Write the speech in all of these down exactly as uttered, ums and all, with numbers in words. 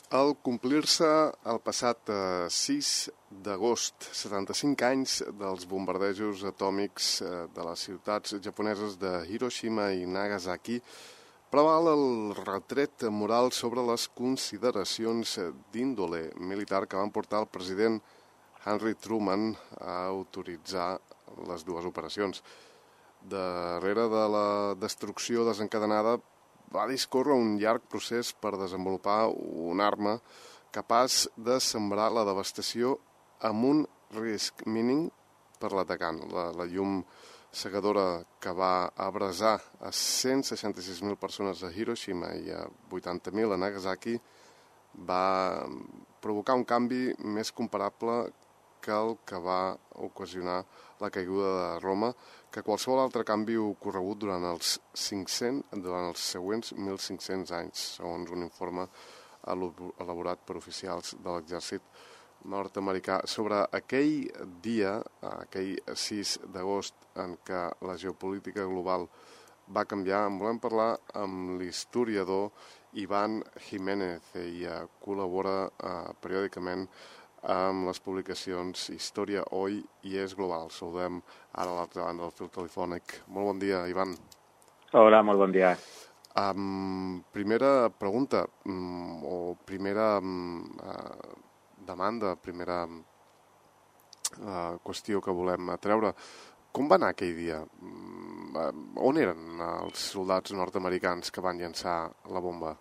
Al complir-se el passat eh, sis d'agost, setanta-cinc anys dels bombardejos atòmics eh, de les ciutats japoneses de Hiroshima i Nagasaki, preval el retret moral sobre les consideracions d'índole militar que van portar el president Harry Truman a autoritzar les dues operacions. Darrere de la destrucció desencadenada va discórrer un llarg procés per desenvolupar una arma capaç de sembrar la devastació amb un risc mínim per l'atacant. La, la llum cegadora que va abrasar a cent seixanta-sis mil persones a Hiroshima i a vuitanta mil a Nagasaki va provocar un canvi més comparable que el que va ocasionar la caiguda de Roma, que qualsevol altre canvi ocorregut durant els cinc-cents, durant els següents mil cinc-cents anys, segons un informe elaborat per oficials de l'exèrcit nord-americà. Sobre aquell dia, aquell sis d'agost, en què la geopolítica global va canviar, en volem parlar amb l'historiador Iván Jiménez. Ell col·labora eh, periòdicament amb les publicacions Història Hoy i És Global. Saludem ara a l'altra banda del fil telefònic. Molt bon dia, Ivan. Hola, molt bon dia. Um, primera pregunta, um, o primera um, uh, demanda, primera uh, qüestió que volem treure. Com va anar aquell dia? Um, uh, on eren els soldats nord-americans que van llançar la bomba?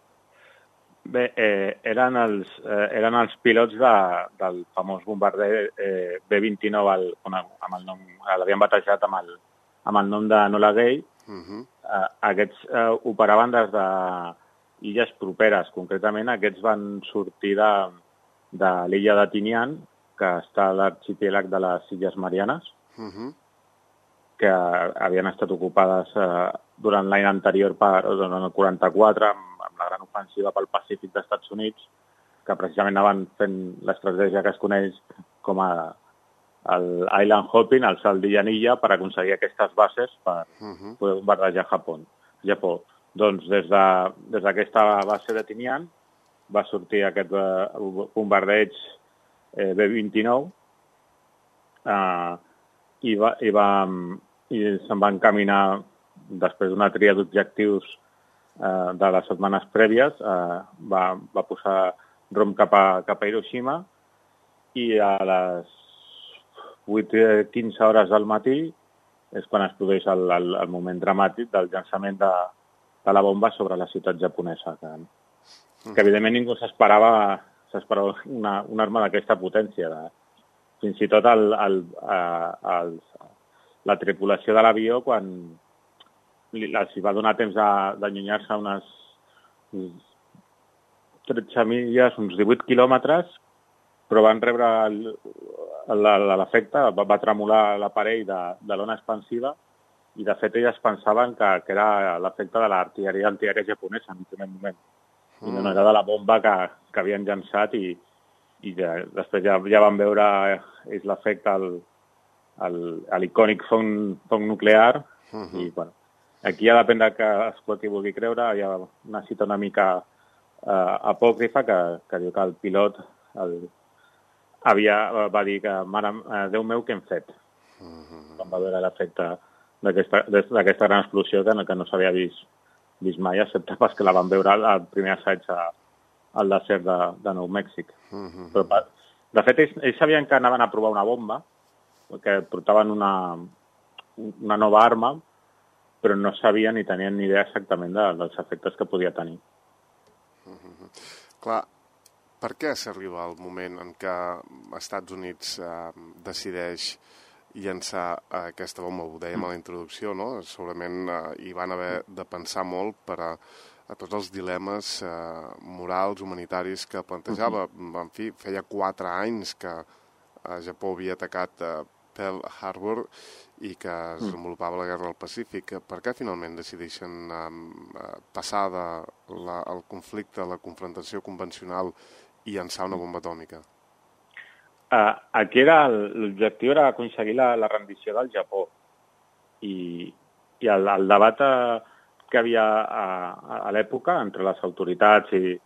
Bé, eh, eren, els, eh, eren els pilots de, del famós bombarder eh, B vint-i-nou, el, amb el nom, l'havien batejat amb el, amb el nom de Enola Gay. Uh-huh. eh, aquests eh, operaven des de illes properes. Concretament, aquests van sortir de, de l'illa de Tinian, que està a l'arxipèlag de les Illes Marianes, uh-huh. que havien estat ocupades eh, durant l'any anterior, per, durant el quaranta-quatre, amb amb la gran ofensiva pel Pacífic dels Estats Units, que precisament anaven fent l'estratègia que es coneix com a el island hopping, el salt d'illa en illa, per aconseguir aquestes bases per uh-huh. poder bombardejar Japó. Japó. Doncs des de, des d'aquesta base de Tinian va sortir aquest uh, bombardeig eh, B vint-i-nou uh, i, va, i, va, i se'n va encaminar després d'una tria d'objectius de les setmanes prèvies, eh, va, va posar rom cap a, cap a Hiroshima i a les vuit quinze hores del matí és quan es produeix el, el, el moment dramàtic del llançament de, de la bomba sobre la ciutat japonesa, que, que evidentment ningú s'esperava s'esperava una, una arma d'aquesta potència. De, fins i tot el, el, eh, el, la tripulació de l'avió, quan els va donar temps d'allunyar-se unes tretze milles, uns divuit quilòmetres, però van rebre l'efecte, va, va tremolar l'aparell de, de l'ona expansiva i, de fet, elles pensaven que, que era l'efecte de l'artilleria antiaèria japonesa en un primer moment. Mm. I no era de la bomba que, que havien llançat i, i ja, després ja, ja van veure és l'efecte, l'icònic fong, fong nuclear mm-hmm. i, bueno, aquí ja depèn del que es qui vulgui creure. Hi ha una cita una mica eh, apòcrifa que, que diu que el pilot el, havia, va dir que mare, eh, Déu meu, què hem fet? Uh-huh. Quan va veure l'efecte d'aquesta gran explosió que no, que no s'havia vist, vist mai, excepte pas que la van veure al primer assaig a, al desert de, de Nou Mèxic. Uh-huh. Però, de fet, ells, ells sabien que anaven a provar una bomba, que portaven una, una nova arma, però no sabien ni tenien ni idea exactament de, dels efectes que podia tenir. Uh-huh. Clar, per què s'arriba al moment en què els Estats Units eh, decideix llançar eh, aquesta bomba? Ho dèiem a la introducció, no? Segurament eh, hi van haver de pensar molt per a, a tots els dilemes eh, morals, humanitaris que plantejava. Uh-huh. En fi, feia quatre anys que eh, Japó havia atacat eh, Pearl Harbor i que es desenvolupava la guerra del Pacífic. Per què finalment decideixen um, passar de la, el conflicte, la confrontació convencional i llançar una bomba atòmica? Uh, aquí l'objectiu era aconseguir la, la rendició del Japó i, i el, el debat uh, que havia a, a l'època entre les autoritats i,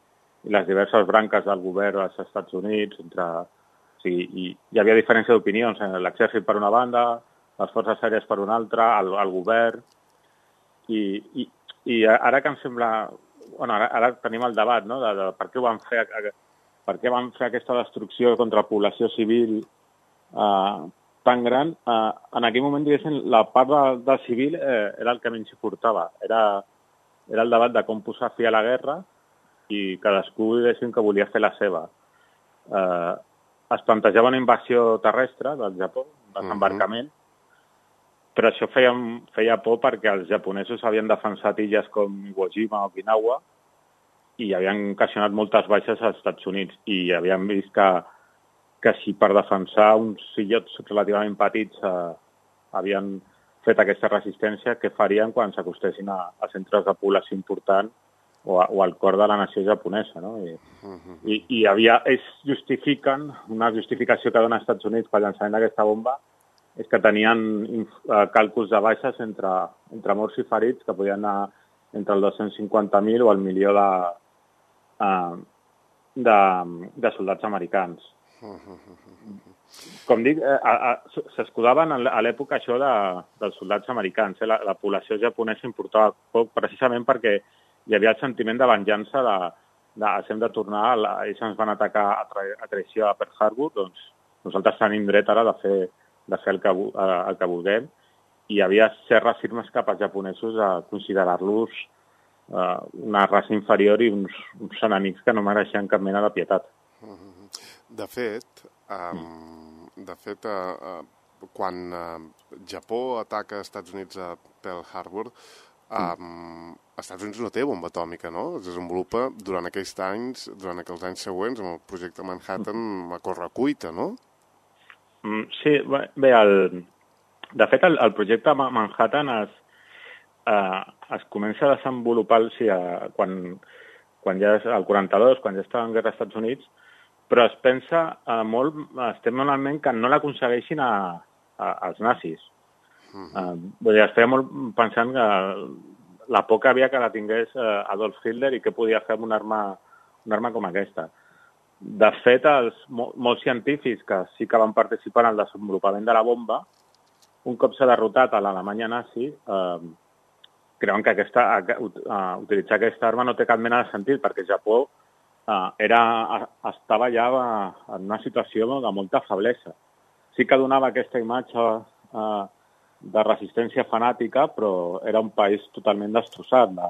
i les diverses branques del govern dels Estats Units. Entre, o sigui, i hi havia diferència d'opinions, l'exèrcit per una banda, les forces aèries per una altra, el, el govern. I, i, I ara que em sembla... Bueno, ara, ara tenim el debat, no?, de, de per què van fer, per què van fer aquesta destrucció contra la població civil eh, tan gran. Eh, en aquell moment, diguéssim, la part de, del civil eh, era el que menys importava. Era, era el debat de com posar fi a la guerra i cadascú, diguéssim, que volia fer la seva. Eh, es plantejava una invasió terrestre del Japó, un desembarcament, uh-huh. però això feia, feia por perquè els japonesos havien defensat illes com Iwo Jima o Okinawa i havien ocasionat moltes baixes als Estats Units i havien vist que, que si per defensar uns illots relativament petits eh, havien fet aquesta resistència, què farien quan s'acostessin a, a centres de població important o, a, o al cor de la nació japonesa, no? I, uh-huh. i, i havia, ells justifiquen, una justificació que dona als Estats Units per llançament d'aquesta bomba és que tenien uh, càlculs de baixes entre, entre morts i ferits que podien anar entre el dos-cents cinquanta mil o el milió de, uh, de, de soldats americans. Com dic, eh, s'escudaven a l'època això de, dels soldats americans. Eh? La, la població japonesa importava poc precisament perquè hi havia el sentiment de venjança de, de hem de tornar, la, ells ens van atacar a, tra a traïció a Pearl Harbor, doncs nosaltres tenim dret ara de fer, de fer el, que, el que vulguem. I hi havia certs firmes cap als japonesos a considerar-los eh, una raça inferior i uns, uns enemics que no mereixen cap mena de pietat. De fet, um, de fet uh, uh, quan uh, Japó ataca als Estats Units a Pearl Harbor, um, als Estats Units no té bomba atòmica, no? Es desenvolupa durant aquells anys, durant aquells anys següents, amb el projecte Manhattan a correcuita, no? Sí, bé, el, de fet, el, el projecte Manhattan es, uh, es comença a desenvolupar o sigui, quan, quan ja és el quaranta-dos, quan ja estava en guerra als Estats Units, però es pensa eh, molt, estem normalment que no l'aconsegueixin als nazis. Uh-huh. eh, vull dir, es feia molt pensant que la por que havia que la tingués eh, Adolf Hitler i què podia fer amb una arma, una arma com aquesta. De fet, els, mo, molts científics que sí que van participar en el desenvolupament de la bomba, un cop s'ha derrotat a l'Alemanya nazi, eh, creuen que aquesta, uh, utilitzar aquesta arma no té cap mena de sentit, perquè Japó Uh, era, estava ja en una situació de molta feblesa. Sí que donava aquesta imatge uh, de resistència fanàtica, però era un país totalment destrossat. De,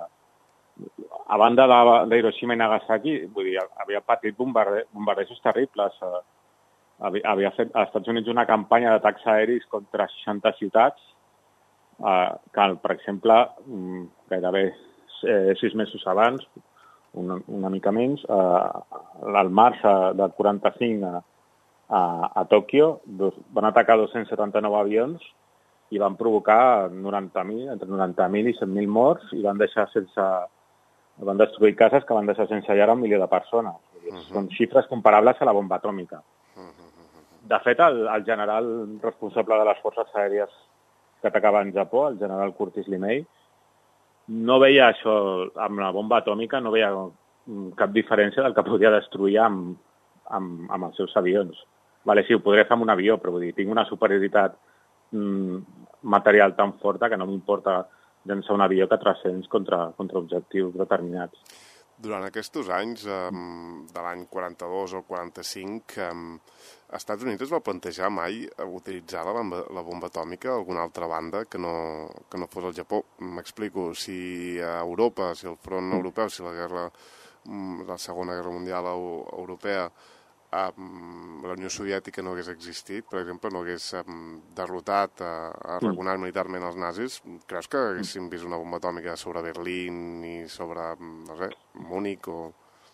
a banda d'Hiroshima i Nagasaki, vull dir, havia patit bombarde, bombardejos terribles. Uh, havia, havia fet als Estats Units una campanya d'atacs aeris contra seixanta ciutats, uh, que, per exemple, um, gairebé eh, sis mesos abans, Una, una mica menys, eh, al març del quaranta-cinc a, a, a Tòquio van atacar dos-cents setanta-nou avions i van provocar noranta mil, entre noranta mil i cent mil morts i van deixar sense, van destruir cases que van deixar sense llar a un milió de persones. Uh-huh. Són xifres comparables a la bomba atòmica. Uh-huh. De fet, el, el general responsable de les forces aèries que atacaven Japó, el general Curtis LeMay, no veia això amb la bomba atòmica, no veia cap diferència del que podia destruir amb, amb, amb els seus avions. Vale, sí, ho podré fer amb un avió, però vull dir, tinc una superioritat mm, material tan forta que no m'importa llançar un avió que transcens contra, contra objectius determinats. Durant aquests anys, um, de l'any quaranta-dos o quaranta-cinc, um, als Estats Units es va plantejar mai utilitzar la bomba, la bomba atòmica a alguna altra banda que no, que no fos el Japó. M'explico, si a Europa, si el front europeu, si la guerra, la Segona Guerra Mundial Europea, um, la Unió Soviètica no hagués existit, per exemple, no hagués um, derrotat, uh, arraconat militarment els nazis, creus que haguéssim vist una bomba atòmica sobre Berlín i sobre, no sé, Múnich o...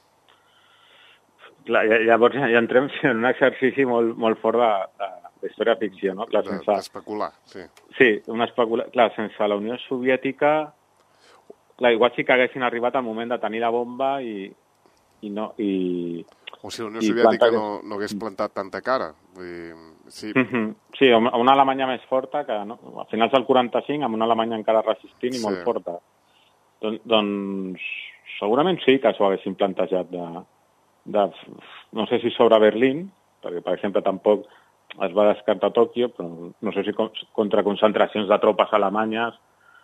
Clar, llavors ja entrem en un exercici molt, molt fort de, de història ficció, no? Clar, sense... D'especular, sí. Sí, una especula... Clar, sense la Unió Soviètica, clar, igual sí que haguessin arribat al moment de tenir la bomba i, i no... I, o si la Unió Soviètica plantar... no, no hagués plantat tanta cara. Vull dir, sí. Mm-hmm. Sí, una Alemanya més forta, que no? A finals del quaranta-cinc, amb una Alemanya encara resistint i sí. molt forta. Don, doncs segurament sí que s'ho haguessin plantejat de... de, no sé si sobre Berlín, perquè, per exemple, tampoc es va descartar Tòquio, però no sé si contra concentracions de tropes alemanyes.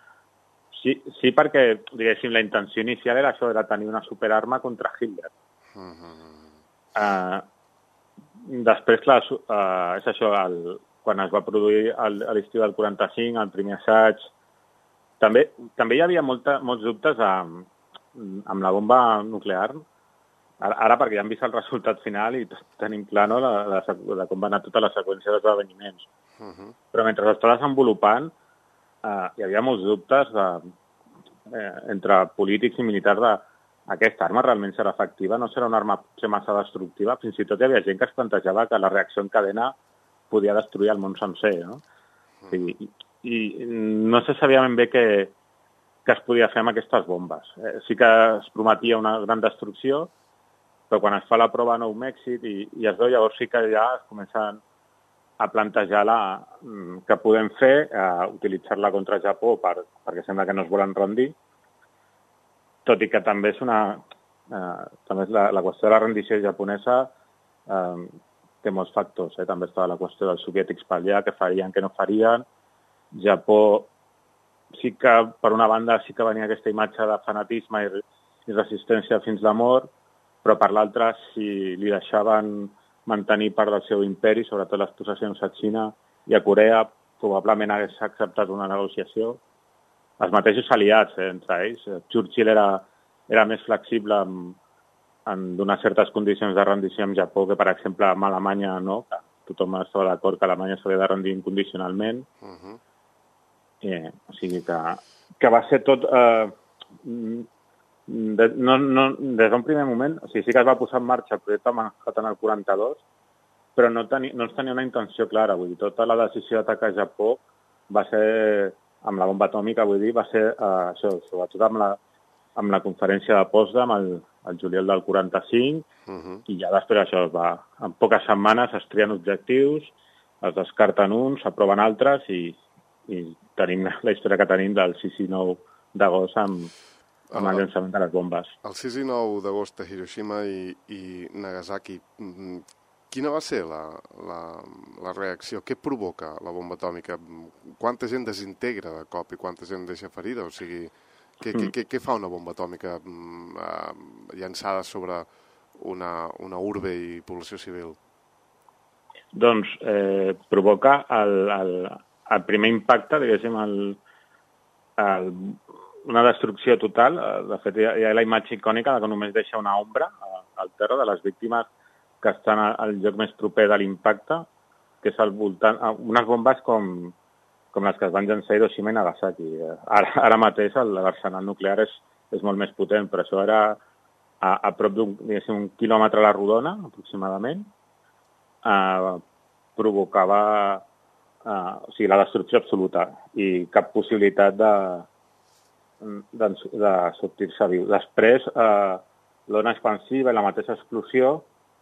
Sí, sí perquè, diguéssim, la intenció inicial era això, era tenir una superarma contra Hitler. Uh-huh. Uh, després, clar, uh, és això, el, quan es va produir a l'estiu del quaranta-cinc, el primer assaig, també, també hi havia molta, molts dubtes amb, amb la bomba nuclear. Ara, ara perquè ja hem vist el resultat final i tenim clar, no, la, la, la, com va anar tota la seqüència d'esdeveniments. Uh-huh. Però mentre s'està desenvolupant, eh, hi havia molts dubtes de, eh, entre polítics i militars de aquesta arma realment serà efectiva, no serà una arma potser massa destructiva. Fins i tot hi havia gent que es plantejava que la reacció en cadena podia destruir el món sencer, no? Uh-huh. I, I no se sabia ben bé què, què es podia fer amb aquestes bombes. Eh, sí que es prometia una gran destrucció, però quan es fa la prova a Nou Mèxic i, i es veu, llavors sí que ja es comencen a plantejar la, que podem fer, eh, utilitzar-la contra Japó per, perquè sembla que no es volen rendir, tot i que també és una... Eh, també és la, la qüestió de la rendició japonesa eh, té molts factors. Eh? També estava la qüestió dels soviètics per allà, què farien, què no farien. Japó sí que, per una banda, sí que venia aquesta imatge de fanatisme i, i resistència fins la mort, però per l'altra, si li deixaven mantenir part del seu imperi, sobretot les possessions a Xina i a Corea, probablement hagués acceptat una negociació. Els mateixos aliats, eh, entre ells. Churchill era, era més flexible en, en donar certes condicions de rendició amb Japó que, per exemple, amb Alemanya no, que tothom estava d'acord que Alemanya s'havia de rendir incondicionalment. Uh-huh. eh, o sigui que, que va ser tot... Eh, De, no, no, des d'un primer moment, o sigui, sí que es va posar en marxa el projecte Manhattan al quaranta-dos, però no, teni, no es tenia una intenció clara. Vull dir, tota la decisió d'atacar Japó va ser, amb la bomba atòmica, vull dir, va ser uh, això, sobretot amb la, amb la conferència de Potsdam el, el juliol del quaranta-cinc, uh-huh. I ja després això es va, en poques setmanes es trien objectius, es descarten uns, s'aproven altres i, i tenim la història que tenim del sis i nou d'agost amb amb el llançament de les bombes. El sis i nou d'agost a Hiroshima i, i Nagasaki, quina va ser la, la, la reacció? Què provoca la bomba atòmica? Quanta gent desintegra de cop i quanta gent deixa ferida? O sigui, què, mm. què, què fa una bomba atòmica uh, llançada sobre una, una urbe i població civil? Doncs eh, provoca el, el, el primer impacte, diguéssim, el, el una destrucció total. De fet, hi ha la imatge icònica que només deixa una ombra al terra de les víctimes que estan al lloc més proper de l'impacte, que és al voltant... Unes bombes com, com les que es van llançar a Hiroshima i Nagasaki. Ara, ara mateix l'arsenal nuclear és, és molt més potent, però això era a, a prop d'un un quilòmetre a la rodona, aproximadament. Eh, provocava eh, o sigui, la destrucció absoluta i cap possibilitat de de, de sortir-se viu. Després, eh, l'ona expansiva i la mateixa explosió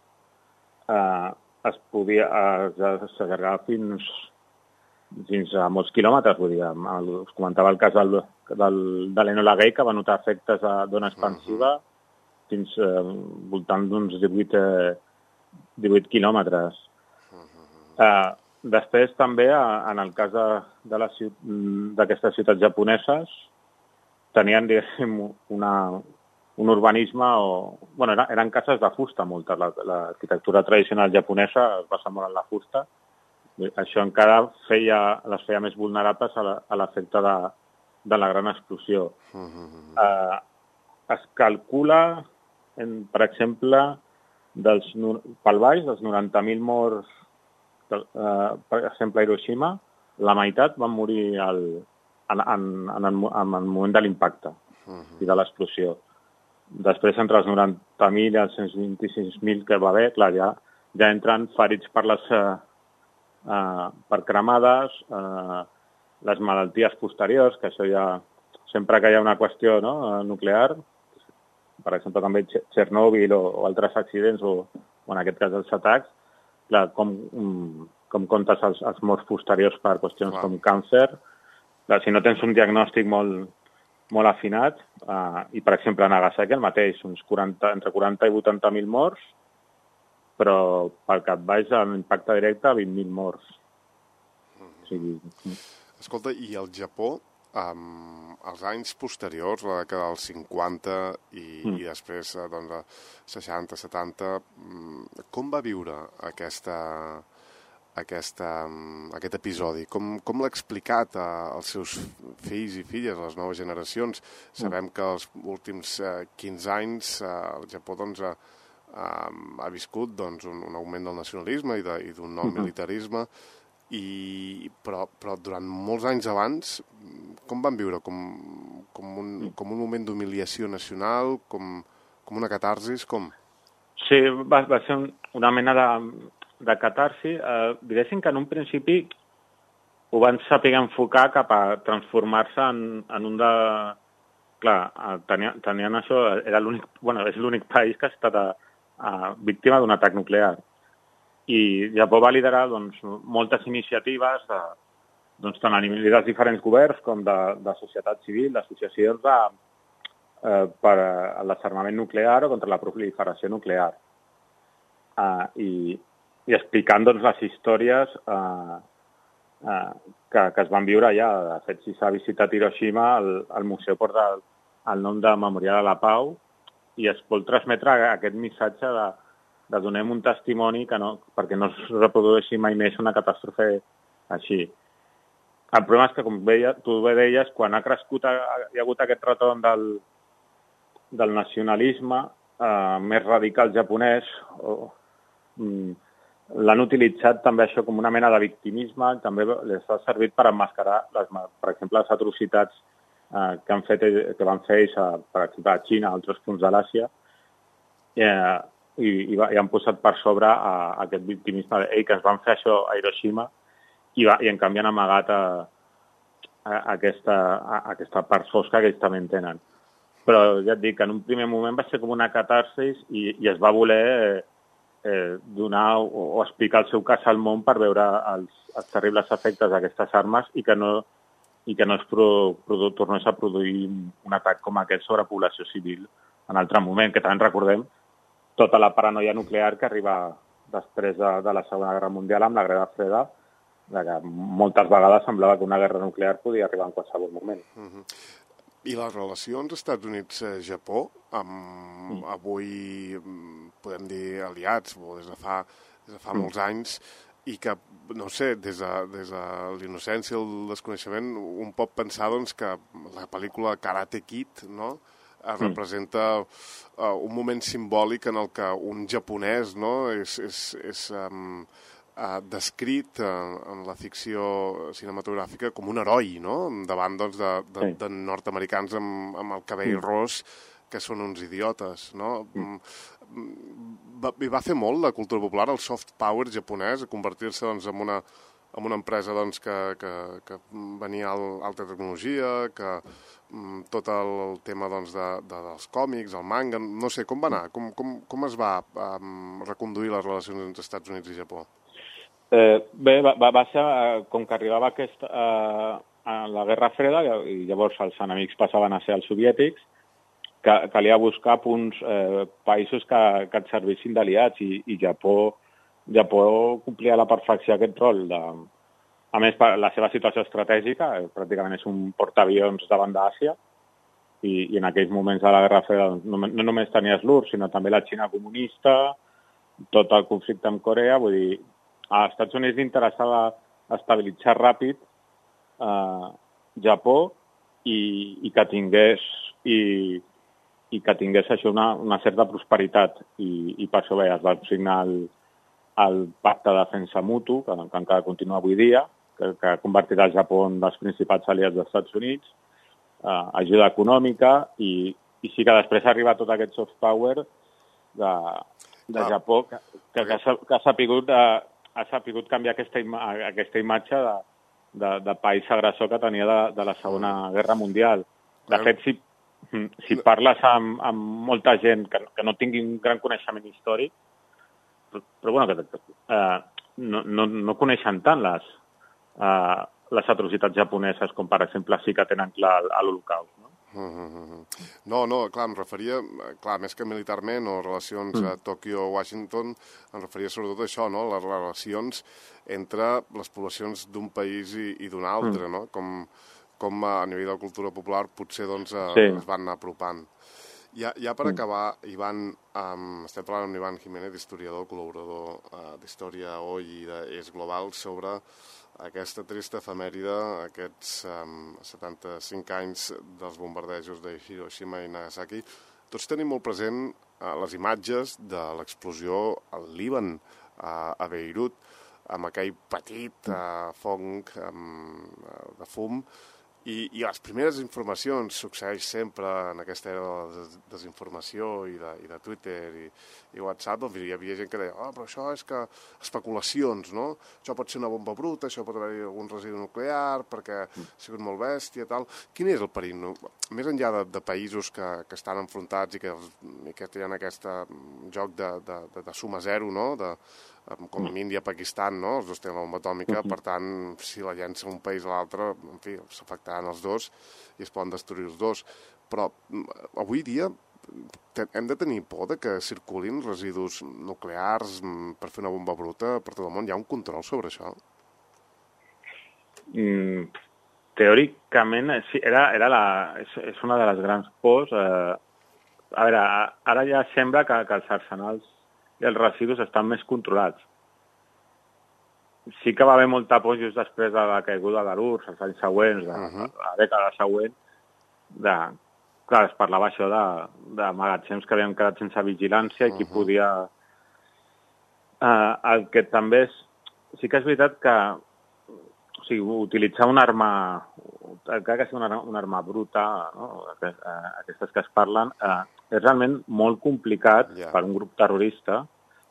eh, es podia s'allargar fins, fins a molts quilòmetres. Vull dir, el, us comentava el cas del, del, de l'Enola Gay, que va notar efectes d'ona expansiva uh-huh. fins eh, voltant d'uns divuit, eh, divuit quilòmetres. Uh-huh. Eh, després, també, en el cas d'aquestes ciutats japoneses, tenien, diguéssim, una, un urbanisme o... Bueno, eren, eren cases de fusta, moltes. L'arquitectura tradicional japonesa es basa molt en la fusta. Això encara feia, les feia més vulnerables a l'efecte de, de la gran explosió. Uh-huh. Eh, es calcula, en, per exemple, dels, pel baix, dels noranta mil morts, eh, per exemple, a Hiroshima, la meitat van morir al... En, en, en, el, en el moment de l'impacte uh-huh. i de l'explosió. Després, entre els noranta mil i els cent vint-i-sis mil que va haver, clar, ja, ja entren ferits per les uh, uh, per cremades, uh, les malalties posteriors, que això ja, sempre que hi ha una qüestió no, nuclear, per exemple, també Txernòbil o, o altres accidents, o, o en aquest cas els atacs, clar, com, com comptes els, els morts posteriors per qüestions wow. com càncer. Si no tens un diagnòstic molt, molt afinat, uh, i per exemple a Nagasaki el mateix, uns quaranta, entre quaranta i vuitanta mil morts, però pel cap baix l'impacte directe vint mil morts. Mm-hmm. O sigui... Escolta, i el Japó, um, als anys posteriors, la dècada dels cinquanta i, mm. i després doncs, seixanta, setanta, com va viure aquesta... Aquesta, aquest episodi? Com, com l'ha explicat als seus fills i filles, a les noves generacions? Sabem que els últims eh, quinze anys eh, el Japó doncs, ha, ha viscut doncs, un, un augment del nacionalisme i d'un nou militarisme, i, però, però durant molts anys abans, com van viure? Com, com, un, com un moment d'humiliació nacional? Com, com una catarsis? Com? Sí, va, va ser un, una mena de... de catarsi, eh, diguéssim que en un principi ho van saber enfocar cap a transformar-se en, en un de... Clar, tenien, tenien això, era l'únic, bueno, és l'únic país que ha estat a, a, víctima d'un atac nuclear. I Japó va liderar doncs, moltes iniciatives, de, doncs, tant a nivell dels diferents governs com de, de societat civil, d'associacions de, eh, per al desarmament nuclear o contra la proliferació nuclear. Eh, i i explicant doncs, les històries eh, eh, que, que es van viure allà. De fet, si s'ha visitat Hiroshima, el, el museu porta el, el nom de Memorial a la Pau i es vol transmetre aquest missatge de, de donem un testimoni que no, perquè no es reprodueixi mai més una catàstrofe així. El problema és que, com veia, tu bé deies, quan ha crescut, ha, hi ha hagut aquest retorn del, del nacionalisme eh, més radical japonès, o, mm, l'han utilitzat també això com una mena de victimisme, també les ha servit per emmascarar, les, per exemple, les atrocitats eh, que, han fet, que van fer ells, a, per exemple, a Xina, a altres punts de l'Àsia, eh, i, i, va, i han posat per sobre a, a aquest victimisme d'ell, que ens van fer això a Hiroshima, i, va, i en canvi han amagat a, a, a, aquesta, a, a aquesta part fosca que ells també en tenen. Però ja et dic que en un primer moment va ser com una catarsis i, i es va voler... Eh, Eh, donar o, o explicar el seu cas al món per veure els, els terribles efectes d'aquestes armes i que no, i que no es pro, pro, tornés a produir un atac com aquest sobre població civil en altre moment, que també recordem tota la paranoia nuclear que arriba després de, de la Segona Guerra Mundial amb la Guerra Freda, de que moltes vegades semblava que una guerra nuclear podia arribar en qualsevol moment. Uh-huh. I les relacions Estats Units-Japó, amb, mm. avui podem dir aliats, o des de fa, des de fa mm. molts anys, i que, no sé, des de, des de l'innocència i el desconeixement, un pot pensar doncs, que la pel·lícula Karate Kid, no?, mm. representa uh, un moment simbòlic en el que un japonès, no?, és... és, és um, Uh, descrit uh, en la ficció cinematogràfica com un heroi, no?, davant doncs, de, de, sí. de nord-americans amb, amb el cabell mm. ros, que són uns idiotes, no? Mm. Va, va fer molt la cultura popular, el soft power japonès, a convertir-se doncs, en, una, en una empresa doncs, que, que, que venia a alta tecnologia, que mm, tot el tema doncs, de, de, dels còmics, el manga, no sé, com va anar? Com, com, com es va um, reconduir les relacions entre Estats Units i Japó? Eh, bé, va, va ser eh, com que arribava aquest, eh, a la Guerra Freda, i llavors els enemics passaven a ser els soviètics, que calia buscar punts, eh, països que, que et servissin d'aliats, i, i Japó, Japó complia a la perfecció aquest rol. De, a més, per la seva situació estratègica, eh, pràcticament és un portaavions davant d'Àsia, i, i en aquells moments de la Guerra Freda no, no només tenies l'U R S S, sinó també la Xina comunista, tot el conflicte amb Corea, vull dir, als Estats Units interessava estabilitzar ràpid eh, Japó i, i que tingués i, i que tingués això una, una certa prosperitat, i, i per això bé, es va signar el, el pacte de defensa mutu, que, que encara continua avui dia, que, que convertirà el Japó en dels principals aliats dels Estats Units, eh, ajuda econòmica, i, i sí que després arriba tot aquest soft power de, de ah. Japó, que, que, que, ha, que ha sapigut de, ha sapigut canviar aquesta, ima aquesta imatge de, de, de país agressor que tenia de, de la Segona Guerra Mundial. De fet, si, si parles amb, amb molta gent que, que no tingui un gran coneixement històric, però, però bueno, que, eh, no, no, no coneixen tant les, eh, les atrocitats japoneses com, per exemple, sí que tenen clar l'Holocaust, no? Mm-hmm. No, no, clar, em referia, clar, més que militarment o relacions mm. a Tòquio-Washington, em referia sobretot a això, no?, les relacions entre les poblacions d'un país i, i d'un altre, mm. no?, com, com a nivell de la cultura popular potser doncs, eh, sí. es van anar apropant. Ja, ja per mm. acabar, Ivan, um, estem parlant amb Ivan Jiménez, historiador, col·laborador uh, d'Història Hoy i d'Eix Global, sobre aquesta trista efemèride, aquests um, setanta-cinc anys dels bombardejos de Hiroshima i Nagasaki. Tots tenim molt present uh, les imatges de l'explosió al Líban, uh, a Beirut, amb aquell petit uh, fong um, de fum. I, i les primeres informacions, succeeix sempre en aquesta era de la desinformació i de, i de Twitter i, i WhatsApp, doncs hi havia gent que deia oh, però això és que especulacions, no? Això pot ser una bomba bruta, això pot haver-hi algun residu nuclear perquè ha sigut molt bèstia i tal. Quin és el perill? No? Més enllà de, de països que, que estan enfrontats i que, i que tenen aquest joc de, de, de, de suma zero, no? De, com Índia, Pakistan, no? Els dos tenen la bomba atòmica, per tant, si la llença un país a l'altre, en fi, s'afectaran els dos i es poden destruir els dos. Però avui dia hem de tenir por de que circulin residus nuclears per fer una bomba bruta per tot el món. Hi ha un control sobre això? Mm, teòricament, sí, era, era la, és, és una de les grans pors. Eh, a veure, ara ja sembla que, que els arsenals i els residus estan més controlats. Sí que va haver molta por just després de la caiguda de l'U R S, els anys següents, de, uh-huh. la dècada següent, de, clar, es parlava això de, de magatzems que havien quedat sense vigilància i qui uh-huh. podia... Uh, el que també és... Sí que és veritat que o sigui, utilitzar una arma, encara que sigui una, una arma bruta, no? Aquestes que es parlen, uh, és realment molt complicat yeah. per un grup terrorista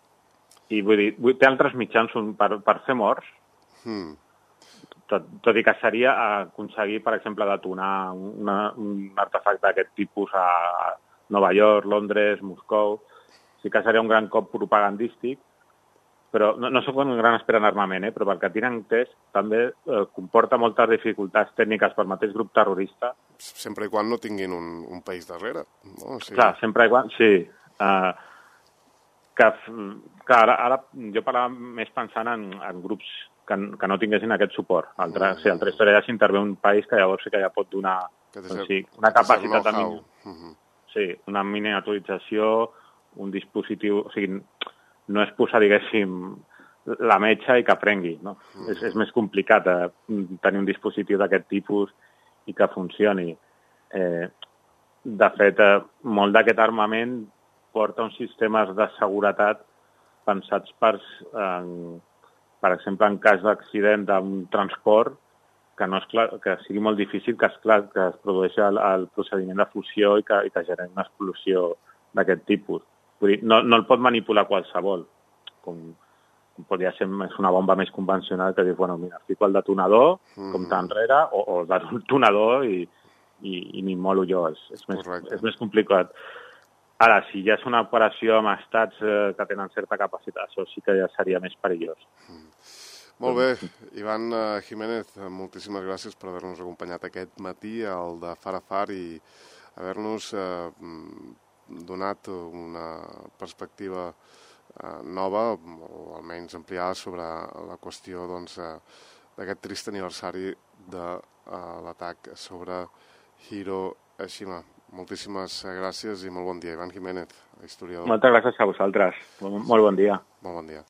i vull dir, té altres mitjans per, per fer morts, hmm. tot, tot i que seria aconseguir, per exemple, detonar una, un artefacte d'aquest tipus a Nova York, Londres, Moscou. Sí que seria un gran cop propagandístic, però no, no soc un gran expert en armament, eh? Però pel que tinc entès també eh, comporta moltes dificultats tècniques pel mateix grup terrorista. Sempre i quan no tinguin un, un país darrere. No? O sigui... Clar, sempre i quan, sí. Uh, que, que ara, ara jo parlava més pensant en, en grups que, que no tinguessin aquest suport. Altra, mm. Si altra història ja s'intervé un país que llavors sí que ja pot donar doncs, sí, una capacitat de min... mm-hmm. sí, una miniaturització, un dispositiu... O sigui, no és posar, diguéssim, la metxa i que prengui, no? Mm. És, és més complicat eh, tenir un dispositiu d'aquest tipus i que funcioni. Eh, de fet, eh, molt d'aquest armament porta uns sistemes de seguretat pensats per, eh, per exemple, en cas d'accident d'un transport, que, no és clar, que sigui molt difícil que es, clar, que es produeixi el, el procediment de fusió i que, i que generi una explosió d'aquest tipus. Vull dir, no, no el pot manipular qualsevol, com, com podria ser una bomba més convencional que dius, bueno, mira, fico el detonador, mm. com t'enrere, o, o el detonador i, i, i m'immolo jo. És, és, més, és més complicat. Ara, si ja és una operació amb estats eh, que tenen certa capacitat, això sí que ja seria més perillós. Mm. Molt bé, Ivan Jiménez, moltíssimes gràcies per haver-nos acompanyat aquest matí al de Far a Far i haver-nos eh, donat una perspectiva eh, nova, o almenys ampliada, sobre la qüestió doncs, d'aquest trist aniversari de eh, l'atac sobre Hiroshima. Moltíssimes gràcies i molt bon dia. Ivan Jiménez, historiador. Moltes gràcies a vosaltres. Molt bon dia. Molt bon dia.